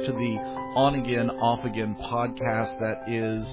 to the On Again, Off Again podcast that is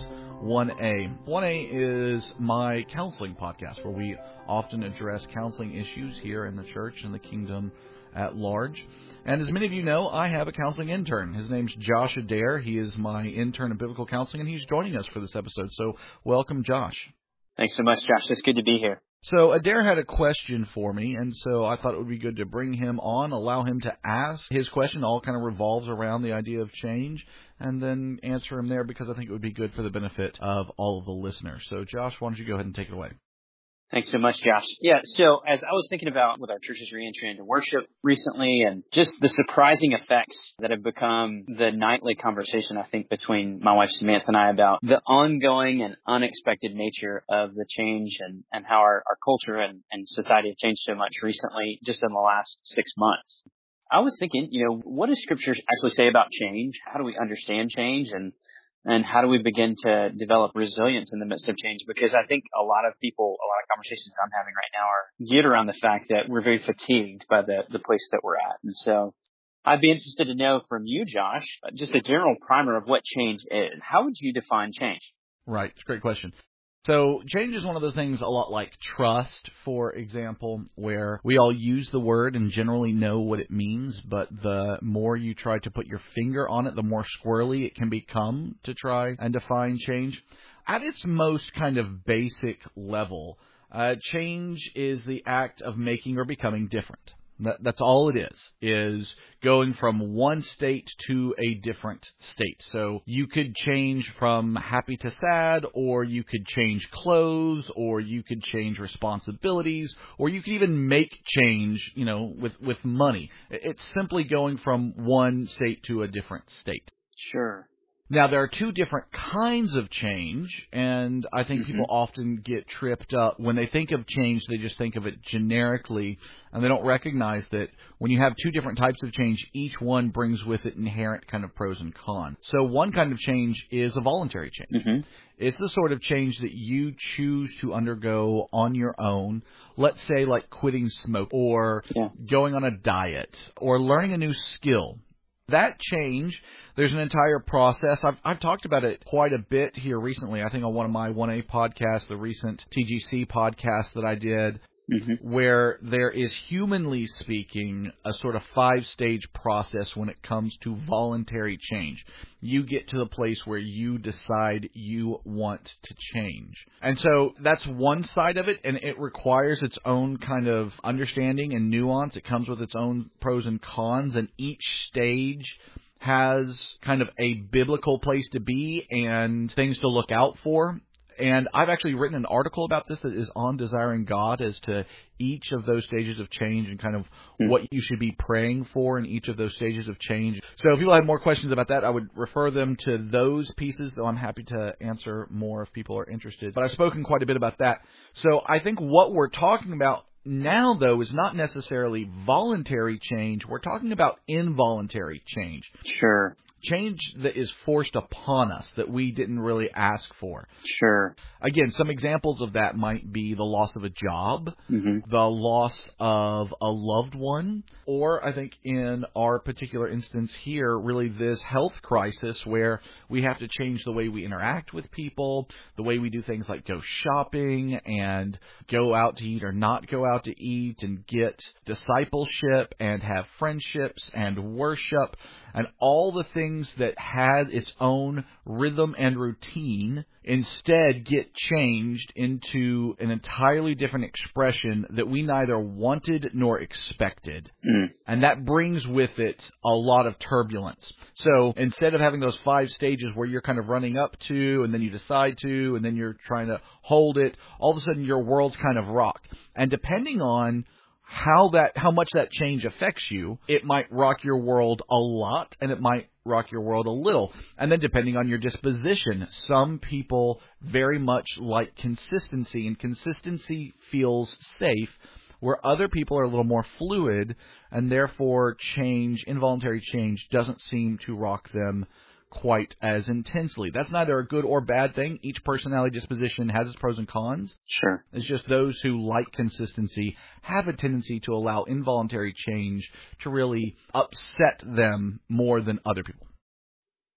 1A. 1A is my counseling podcast where we often address counseling issues here in the church and the kingdom at large. And as many of you know, I have a counseling intern. His name's Josh Adair. He is my intern in biblical counseling, and he's joining us for this episode. So welcome, Josh. Thanks so much, Josh. It's good to be here. So Adair had a question for me, and so I thought it would be good to bring him on, allow him to ask. His question all kind of revolves around the idea of change, and then answer him there because I think it would be good for the benefit of all of the listeners. So Josh, why don't you go ahead and take it away? Thanks so much, Josh. Yeah, so as I was thinking about with our church's reentry into worship recently and just the surprising effects that have become the nightly conversation, I think, between my wife Samantha and I about the ongoing and unexpected nature of the change and how our culture and society have changed so much recently just in the last 6 months. I was thinking, what does Scripture actually say about change? How do we understand change? And how do we begin to develop resilience in the midst of change? Because I think a lot of conversations I'm having right now are geared around the fact that we're very fatigued by the place that we're at. And so I'd be interested to know from you, Josh, just a general primer of what change is. How would you define change? Right. It's a great question. So change is one of those things a lot like trust, for example, where we all use the word and generally know what it means, but the more you try to put your finger on it, the more squirrely it can become to try and define change. At its most kind of basic level, change is the act of making or becoming different. That's all it is going from one state to a different state. So you could change from happy to sad, or you could change clothes, or you could change responsibilities, or you could even make change, with money. It's simply going from one state to a different state. Sure. Now, there are two different kinds of change, and I think people often get tripped up. When they think of change, they just think of it generically, and they don't recognize that when you have two different types of change, each one brings with it inherent kind of pros and cons. So one kind of change is a voluntary change. Mm-hmm. It's the sort of change that you choose to undergo on your own. Let's say like quitting smoke, or going on a diet, or learning a new skill. That change, there's an entire process. I've talked about it quite a bit here recently. I think on one of my 1A podcasts, the recent TGC podcast that I did, where there is, humanly speaking, a sort of 5-stage process when it comes to voluntary change. You get to the place where you decide you want to change. And so that's one side of it, and it requires its own kind of understanding and nuance. It comes with its own pros and cons, and each stage has kind of a biblical place to be and things to look out for. And I've actually written an article about this that is on Desiring God as to each of those stages of change and kind of what you should be praying for in each of those stages of change. So if people have more questions about that, I would refer them to those pieces, though I'm happy to answer more if people are interested. But I've spoken quite a bit about that. So I think what we're talking about now, though, is not necessarily voluntary change. We're talking about involuntary change. Sure. Change that is forced upon us that we didn't really ask for. Sure. Again, some examples of that might be the loss of a job, the loss of a loved one, or I think in our particular instance here, really this health crisis where we have to change the way we interact with people, the way we do things like go shopping and go out to eat or not go out to eat, and get discipleship and have friendships and worship, and all the things that had its own rhythm and routine instead get changed into an entirely different expression that we neither wanted nor expected. And that brings with it a lot of turbulence. So instead of having those 5 stages where you're kind of running up to, and then you decide to, and then you're trying to hold it, all of a sudden your world's kind of rocked. And depending on how much that change affects you, it might rock your world a lot, and it might rock your world a little. And then depending on your disposition, some people very much like consistency, and consistency feels safe, where other people are a little more fluid, and therefore involuntary change doesn't seem to rock them quite as intensely. That's neither a good or bad thing. Each personality disposition has its pros and cons. Sure. It's just those who like consistency have a tendency to allow involuntary change to really upset them more than other people.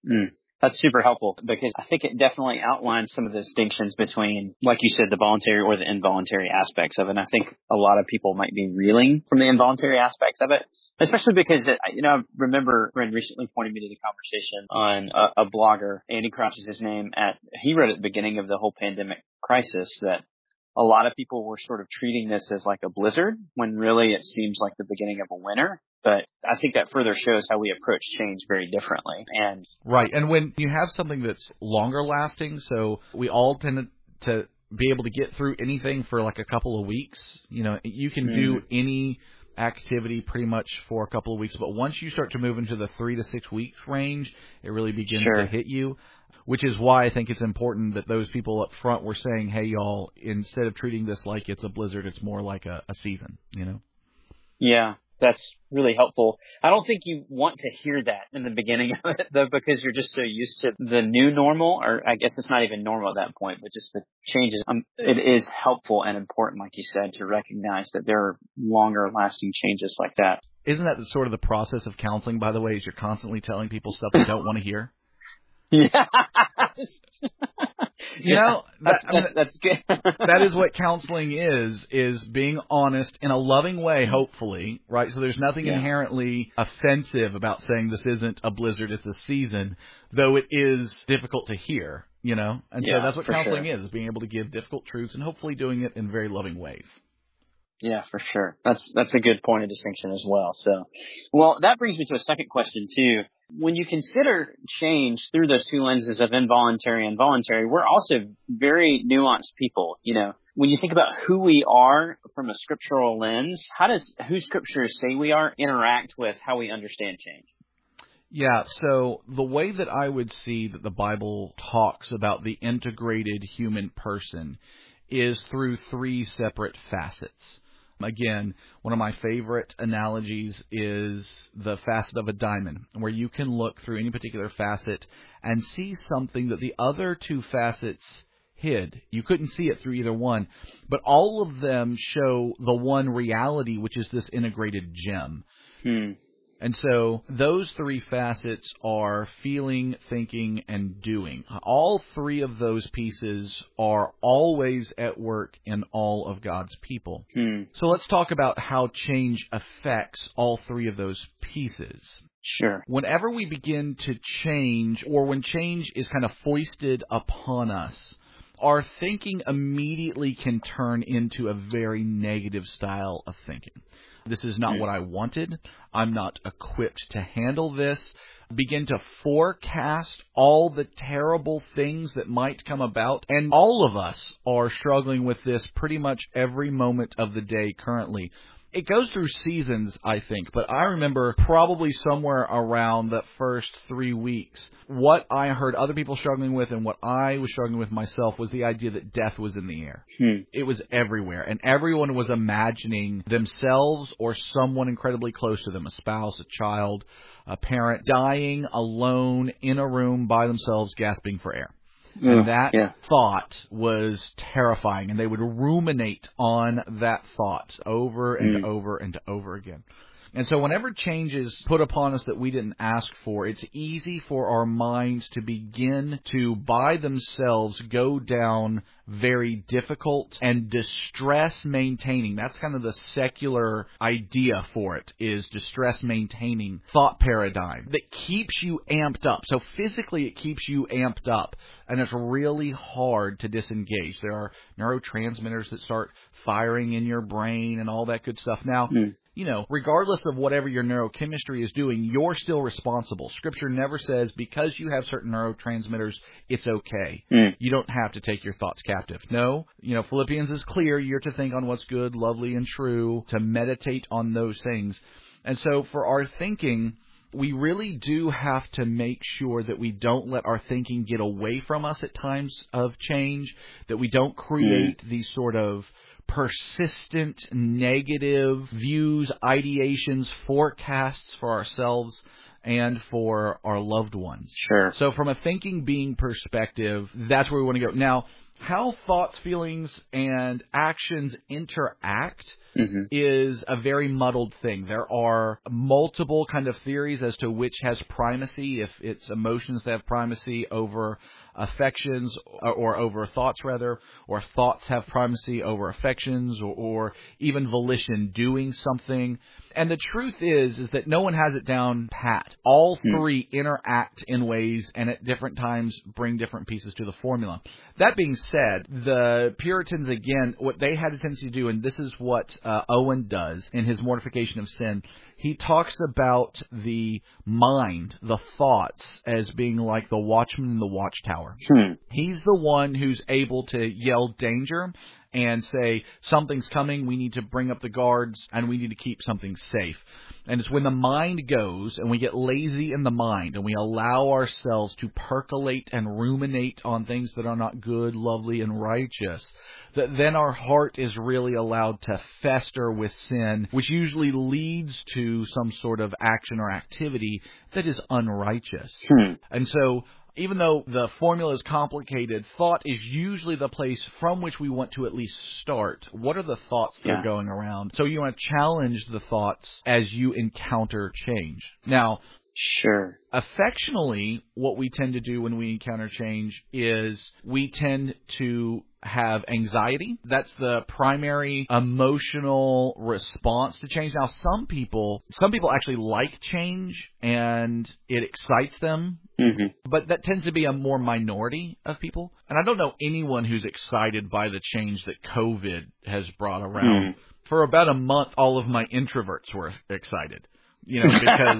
That's super helpful because I think it definitely outlines some of the distinctions between, like you said, the voluntary or the involuntary aspects of it. And I think a lot of people might be reeling from the involuntary aspects of it, especially because, I remember a friend recently pointed me to the conversation on a blogger, Andy Crouch is his name, he wrote at the beginning of the whole pandemic crisis that a lot of people were sort of treating this as like a blizzard when really it seems like the beginning of a winter. But I think that further shows how we approach change very differently. Right. And when you have something that's longer lasting, so we all tend to be able to get through anything for like a couple of weeks. You can do any activity pretty much for a couple of weeks. But once you start to move into the 3 to 6 weeks range, it really begins to hit you. Which is why I think it's important that those people up front were saying, hey, y'all, instead of treating this like it's a blizzard, it's more like a season, Yeah, that's really helpful. I don't think you want to hear that in the beginning of it, though, because you're just so used to the new normal, or I guess it's not even normal at that point, but just the changes. It is helpful and important, like you said, to recognize that there are longer lasting changes like that. Isn't that sort of the process of counseling, by the way, is you're constantly telling people stuff they don't want to hear? Yeah. That's good. That is what counseling is being honest in a loving way, hopefully, right? So there's nothing inherently offensive about saying this isn't a blizzard, it's a season, though it is difficult to hear, And so that's what counseling is being able to give difficult truths and hopefully doing it in very loving ways. Yeah, for sure. That's a good point of distinction as well. So, well, that brings me to a second question too. When you consider change through those two lenses of involuntary and voluntary, we're also very nuanced people. When you think about who we are from a scriptural lens, how does who scriptures say we are interact with how we understand change? Yeah, so the way that I would see that the Bible talks about the integrated human person is through 3 separate facets. Again, one of my favorite analogies is the facet of a diamond, where you can look through any particular facet and see something that the other 2 facets hid. You couldn't see it through either one, but all of them show the one reality, which is this integrated gem. And so those 3 facets are feeling, thinking, and doing. All 3 of those pieces are always at work in all of God's people. So let's talk about how change affects all 3 of those pieces. Sure. Whenever we begin to change, or when change is kind of foisted upon us, our thinking immediately can turn into a very negative style of thinking. This is not what I wanted. I'm not equipped to handle this. Begin to forecast all the terrible things that might come about. And all of us are struggling with this pretty much every moment of the day currently. It goes through seasons, I think, but I remember probably somewhere around the first 3 weeks, what I heard other people struggling with and what I was struggling with myself was the idea that death was in the air. It was everywhere, and everyone was imagining themselves or someone incredibly close to them, a spouse, a child, a parent, dying alone in a room by themselves, gasping for air. And that thought was terrifying, and they would ruminate on that thought over and over and over again. And so whenever change is put upon us that we didn't ask for, it's easy for our minds to begin to, by themselves, go down very difficult and distress-maintaining. That's kind of the secular idea for it, is distress-maintaining thought paradigm that keeps you amped up. So physically it keeps you amped up, and it's really hard to disengage. There are neurotransmitters that start firing in your brain and all that good stuff. Now, regardless of whatever your neurochemistry is doing, you're still responsible. Scripture never says because you have certain neurotransmitters, it's okay. You don't have to take your thoughts captive. No, Philippians is clear. You're to think on what's good, lovely, and true, to meditate on those things. And so for our thinking, we really do have to make sure that we don't let our thinking get away from us at times of change, that we don't create these sort of persistent negative views, ideations, forecasts for ourselves and for our loved ones. Sure. So from a thinking being perspective, that's where we want to go. Now, How thoughts, feelings, and actions interact Mm-hmm. is a very muddled thing. There are multiple kind of theories as to which has primacy, if it's emotions that have primacy over affections, or over thoughts rather, or thoughts have primacy over affections, or even volition doing something. And the truth is that no one has it down pat. All three interact in ways and at different times bring different pieces to the formula. That being said, the Puritans, again, what they had a tendency to do, and this is what Owen does in his Mortification of Sin, he talks about the mind, the thoughts, as being like the watchman in the watchtower. He's the one who's able to yell danger and say, something's coming, we need to bring up the guards, and we need to keep something safe. And it's when the mind goes and we get lazy in the mind and we allow ourselves to percolate and ruminate on things that are not good, lovely, and righteous, that then our heart is really allowed to fester with sin, which usually leads to some sort of action or activity that is unrighteous. And so, even though the formula is complicated, thought is usually the place from which we want to at least start. What are the thoughts that are going around? So you want to challenge the thoughts as you encounter change. Now, sure. Affectionally, what we tend to do when we encounter change is we tend to have anxiety. That's the primary emotional response to change. Now, some people actually like change and it excites them. Mm-hmm. But that tends to be a more minority of people. And I don't know anyone who's excited by the change that COVID has brought around. For about a month, all of my introverts were excited. Because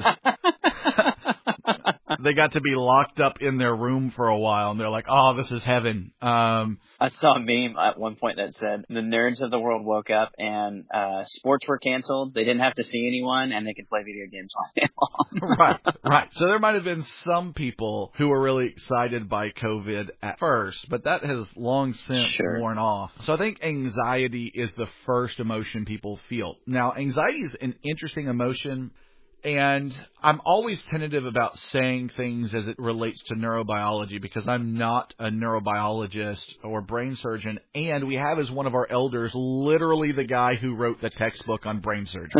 they got to be locked up in their room for a while, and they're like, oh, this is heaven. I saw a meme at one point that said the nerds of the world woke up and sports were canceled. They didn't have to see anyone, and they could play video games all day long. Right. So there might have been some people who were really excited by COVID at first, but that has long since worn off. So I think anxiety is the first emotion people feel. Now, anxiety is an interesting emotion. And I'm always tentative about saying things as it relates to neurobiology because I'm not a neurobiologist or brain surgeon, and we have as one of our elders literally the guy who wrote the textbook on brain surgery.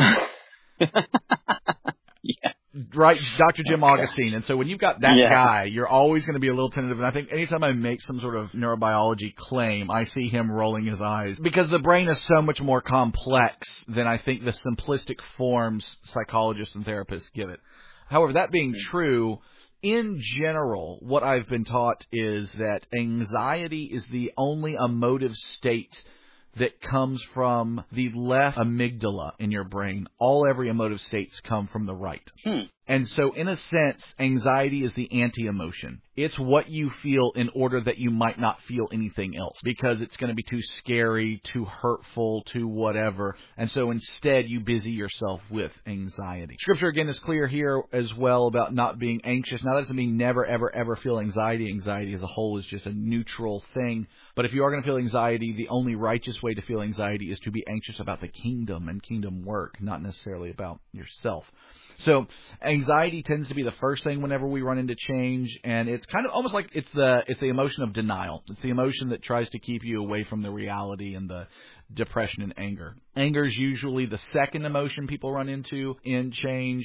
Right, Dr. Jim Augustine. And so when you've got that guy, you're always going to be a little tentative. And I think anytime I make some sort of neurobiology claim, I see him rolling his eyes. Because the brain is so much more complex than I think the simplistic forms psychologists and therapists give it. However, that being true, in general, what I've been taught is that anxiety is the only emotive state that comes from the left amygdala in your brain. Every emotive states come from the right. And so, in a sense, anxiety is the anti-emotion. It's what you feel in order that you might not feel anything else, because it's going to be too scary, too hurtful, too whatever. And so, instead, you busy yourself with anxiety. Scripture, again, is clear here as well about not being anxious. Now, that doesn't mean never, ever, ever feel anxiety. Anxiety as a whole is just a neutral thing. But if you are going to feel anxiety, the only righteous way to feel anxiety is to be anxious about the kingdom and kingdom work, not necessarily about yourself. So anxiety tends to be the first thing whenever we run into change, and it's kind of almost like it's the emotion of denial. It's the emotion that tries to keep you away from the reality and the depression and anger. Anger is usually the second emotion people run into in change,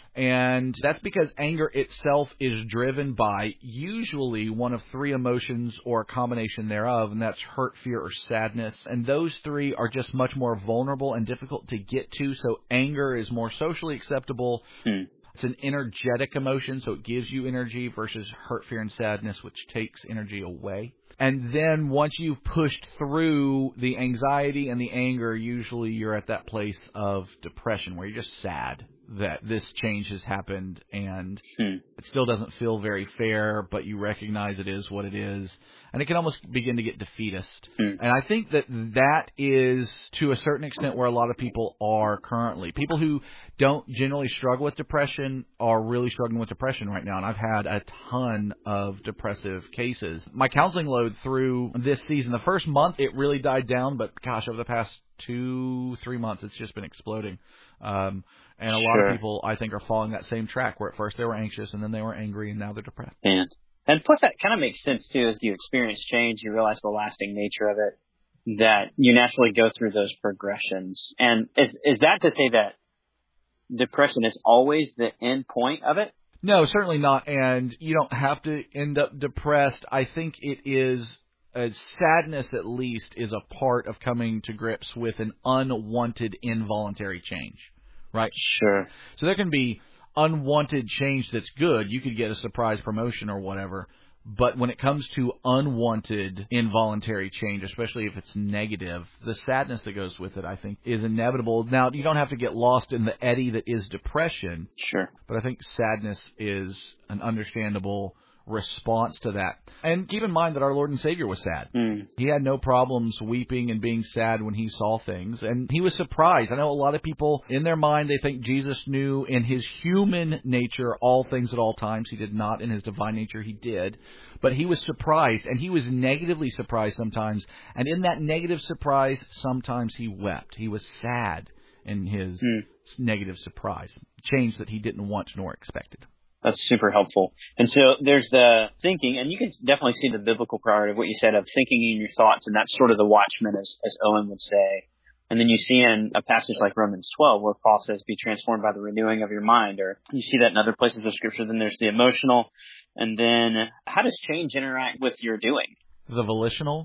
and that's because anger itself is driven by usually one of three emotions or a combination thereof, and that's hurt, fear, or sadness. And those three are just much more vulnerable and difficult to get to, so anger is more socially acceptable. It's an energetic emotion, so it gives you energy, versus hurt, fear, and sadness, which takes energy away. And then once you've pushed through the anxiety and the anger, usually you're at that place of depression where you're just sad that this change has happened and it still doesn't feel very fair, but you recognize it is what it is. And it can almost begin to get defeatist. And I think that is, to a certain extent, where a lot of people are currently. People who don't generally struggle with depression are really struggling with depression right now. And I've had a ton of depressive cases. My counseling load through this season, the first month, it really died down. But, gosh, over the past 2-3 months, it's just been exploding. And a lot of people, I think, are following that same track where at first they were anxious and then they were angry and now they're depressed. Man. And plus that kind of makes sense too, as you experience change, you realize the lasting nature of it, that you naturally go through those progressions. And is that to say that depression is always the end point of it? No, certainly not. And you don't have to end up depressed. I think it is, sadness at least is a part of coming to grips with an unwanted involuntary change, right? Sure. So there can be unwanted change that's good. You could get a surprise promotion or whatever. But when it comes to unwanted involuntary change, especially if it's negative, the sadness that goes with it, I think, is inevitable. Now, you don't have to get lost in the eddy that is depression. Sure. But I think sadness is an understandable response to that. And keep in mind that our Lord and Savior was sad. He had no problems weeping and being sad when he saw things. And he was surprised. I know a lot of people, in their mind, they think Jesus knew in his human nature all things at all times. He did not. In his divine nature, he did. But he was surprised, and he was negatively surprised sometimes. And in that negative surprise, sometimes he wept. He was sad in his negative surprise, change that he didn't want nor expected. That's super helpful. And so there's the thinking, and you can definitely see the biblical priority of what you said of thinking in your thoughts, and that's sort of the watchman, as Owen would say. And then you see in a passage like Romans 12 where Paul says, be transformed by the renewing of your mind, or you see that in other places of Scripture. Then there's the emotional. And then how does change interact with your doing? The volitional?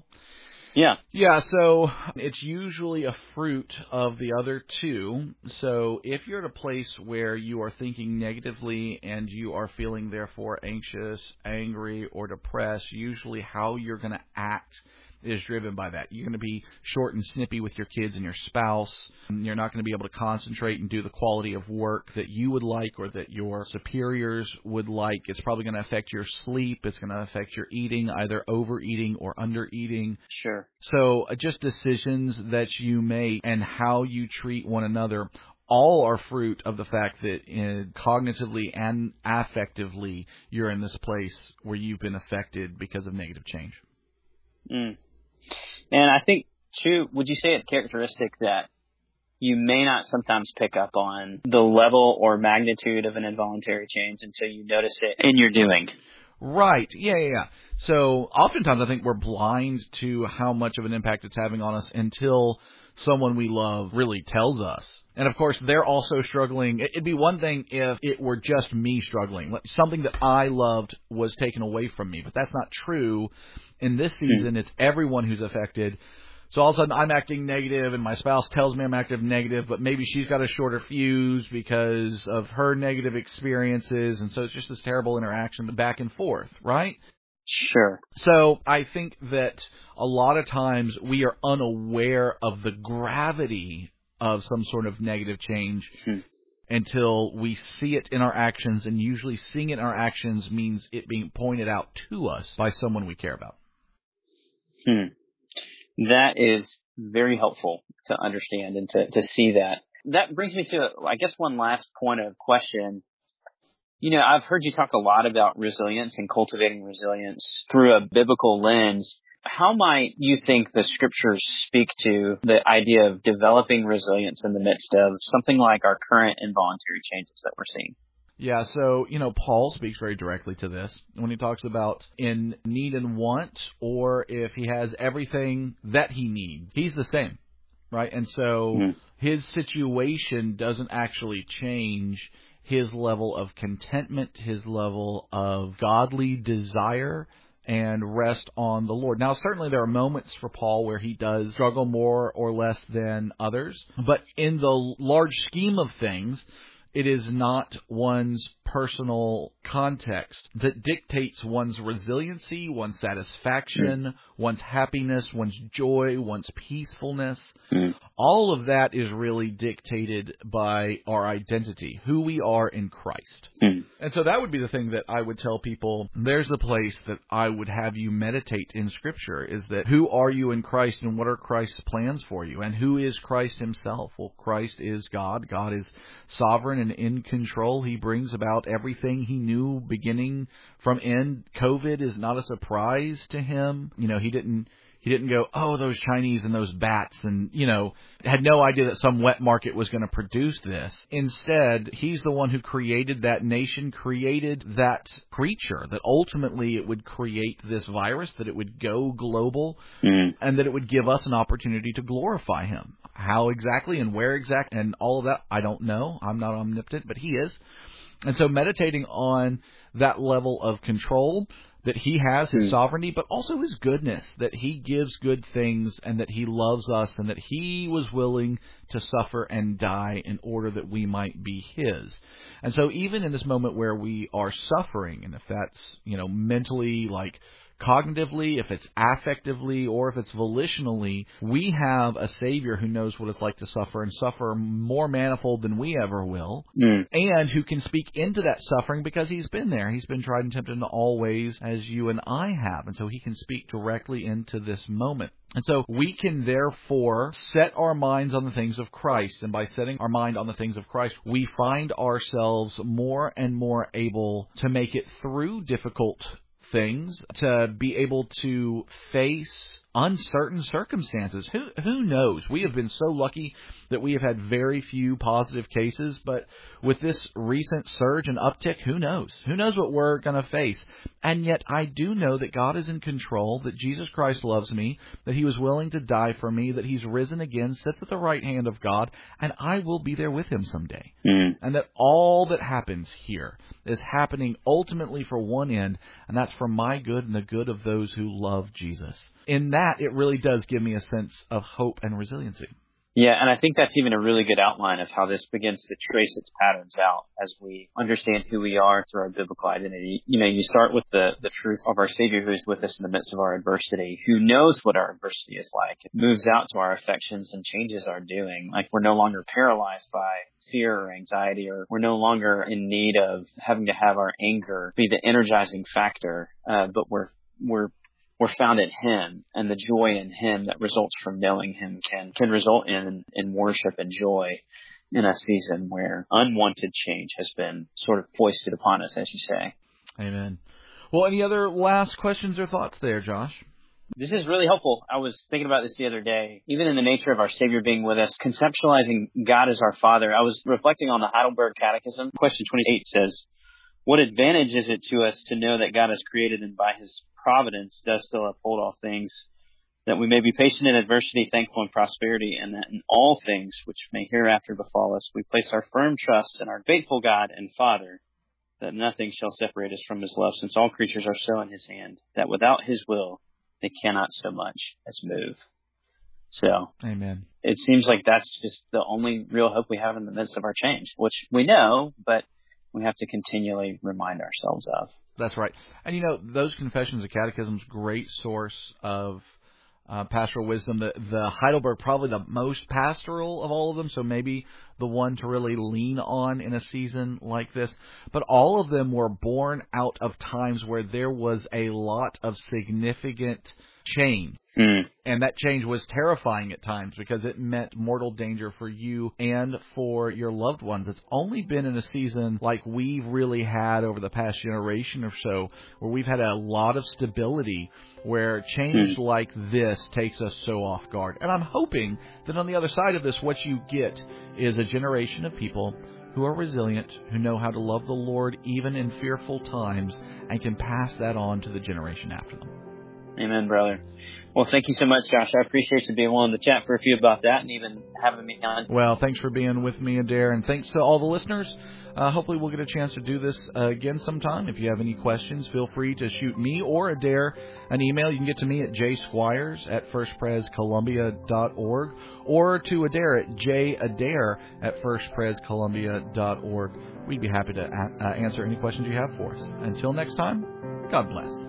Yeah, so it's usually a fruit of the other two. So if you're at a place where you are thinking negatively and you are feeling, therefore, anxious, angry, or depressed, usually how you're going to act is driven by that. You're going to be short and snippy with your kids and your spouse. You're not going to be able to concentrate and do the quality of work that you would like or that your superiors would like. It's probably going to affect your sleep. It's going to affect your eating, either overeating or undereating. Sure. So just decisions that you make and how you treat one another all are fruit of the fact that cognitively and affectively you're in this place where you've been affected because of negative change. And I think, too, would you say it's characteristic that you may not sometimes pick up on the level or magnitude of an involuntary change until you notice it in your doing? Right. Yeah. So oftentimes I think we're blind to how much of an impact it's having on us until someone we love really tells us. And, of course, they're also struggling. It'd be one thing if it were just me struggling. Something that I loved was taken away from me. But that's not true. In this season, it's everyone who's affected. So all of a sudden I'm acting negative and my spouse tells me I'm acting negative, but maybe she's got a shorter fuse because of her negative experiences. And so it's just this terrible interaction back and forth, right? Sure. So I think that a lot of times we are unaware of the gravity of some sort of negative change until we see it in our actions, and usually seeing it in our actions means it being pointed out to us by someone we care about. That is very helpful to understand and to see that. That brings me to, I guess, one last point of question. You know, I've heard you talk a lot about resilience and cultivating resilience through a biblical lens. How might you think the Scriptures speak to the idea of developing resilience in the midst of something like our current involuntary changes that we're seeing? Yeah, so, Paul speaks very directly to this when he talks about in need and want, or if he has everything that he needs, he's the same, right? And so his situation doesn't actually change his level of contentment, his level of godly desire, and rest on the Lord. Now, certainly there are moments for Paul where he does struggle more or less than others, but in the large scheme of things, it is not one's personal context that dictates one's resiliency, one's satisfaction, one's happiness, one's joy, one's peacefulness. All of that is really dictated by our identity, who we are in Christ. And so that would be the thing that I would tell people. There's the place that I would have you meditate in Scripture, is that who are you in Christ and what are Christ's plans for you? And who is Christ himself? Well, Christ is God. God is sovereign and in control. He brings about everything he knew beginning from end. COVID is not a surprise to him. He He didn't go, oh, those Chinese and those bats, and, had no idea that some wet market was going to produce this. Instead, he's the one who created that nation, created that creature, that ultimately it would create this virus, that it would go global, and that it would give us an opportunity to glorify him. How exactly and where exactly and all of that, I don't know. I'm not omnipotent, but he is. And so meditating on that level of control that he has, his sovereignty, but also his goodness, that he gives good things and that he loves us and that he was willing to suffer and die in order that we might be his. And so even in this moment where we are suffering, and if that's, mentally, like cognitively, if it's affectively, or if it's volitionally, we have a Savior who knows what it's like to suffer and suffer more manifold than we ever will, and who can speak into that suffering because he's been there. He's been tried and tempted in all ways as you and I have, and so he can speak directly into this moment. And so we can therefore set our minds on the things of Christ, and by setting our mind on the things of Christ, we find ourselves more and more able to make it through difficult things, to be able to face uncertain circumstances. Who knows? We have been so lucky that we have had very few positive cases, but with this recent surge and uptick, who knows? Who knows what we're going to face? And yet I do know that God is in control, that Jesus Christ loves me, that he was willing to die for me, that he's risen again, sits at the right hand of God, and I will be there with him someday. And that all that happens here is happening ultimately for one end, and that's for my good and the good of those who love Jesus. In that, it really does give me a sense of hope and resiliency. Yeah, and I think that's even a really good outline of how this begins to trace its patterns out as we understand who we are through our biblical identity. You start with the truth of our Savior who is with us in the midst of our adversity, who knows what our adversity is like. It moves out to our affections and changes our doing. Like, we're no longer paralyzed by fear or anxiety, or we're no longer in need of having to have our anger be the energizing factor, but we're found in him, and the joy in him that results from knowing him can result in worship and joy in a season where unwanted change has been sort of foisted upon us, as you say. Amen. Well, any other last questions or thoughts there, Josh? This is really helpful. I was thinking about this the other day. Even in the nature of our Savior being with us, conceptualizing God as our Father, I was reflecting on the Heidelberg Catechism. Question 28 says, what advantage is it to us to know that God has created and by his providence does still uphold all things, that we may be patient in adversity, thankful in prosperity, and that in all things which may hereafter befall us, we place our firm trust in our faithful God and Father, that nothing shall separate us from his love, since all creatures are so in his hand, that without his will they cannot so much as move. So, Amen. It seems like that's just the only real hope we have in the midst of our change, which we know, but we have to continually remind ourselves of. That's right. And, those confessions of catechisms, great source of pastoral wisdom. The Heidelberg, probably the most pastoral of all of them, so maybe the one to really lean on in a season like this. But all of them were born out of times where there was a lot of significant change. And that change was terrifying at times because it meant mortal danger for you and for your loved ones. It's only been in a season like we've really had over the past generation or so, where we've had a lot of stability, where change like this takes us so off guard. And I'm hoping that on the other side of this, what you get is a generation of people who are resilient, who know how to love the Lord even in fearful times, and can pass that on to the generation after them. Amen, brother. Well, thank you so much, Josh. I appreciate you being willing to chat for a few about that and even having me on. Well, thanks for being with me, Adair, and thanks to all the listeners. Hopefully we'll get a chance to do this again sometime. If you have any questions, feel free to shoot me or Adair an email. You can get to me at jsquires@firstprescolumbia.org or to Adair at jadair@firstprescolumbia.org. We'd be happy to answer any questions you have for us. Until next time, God bless.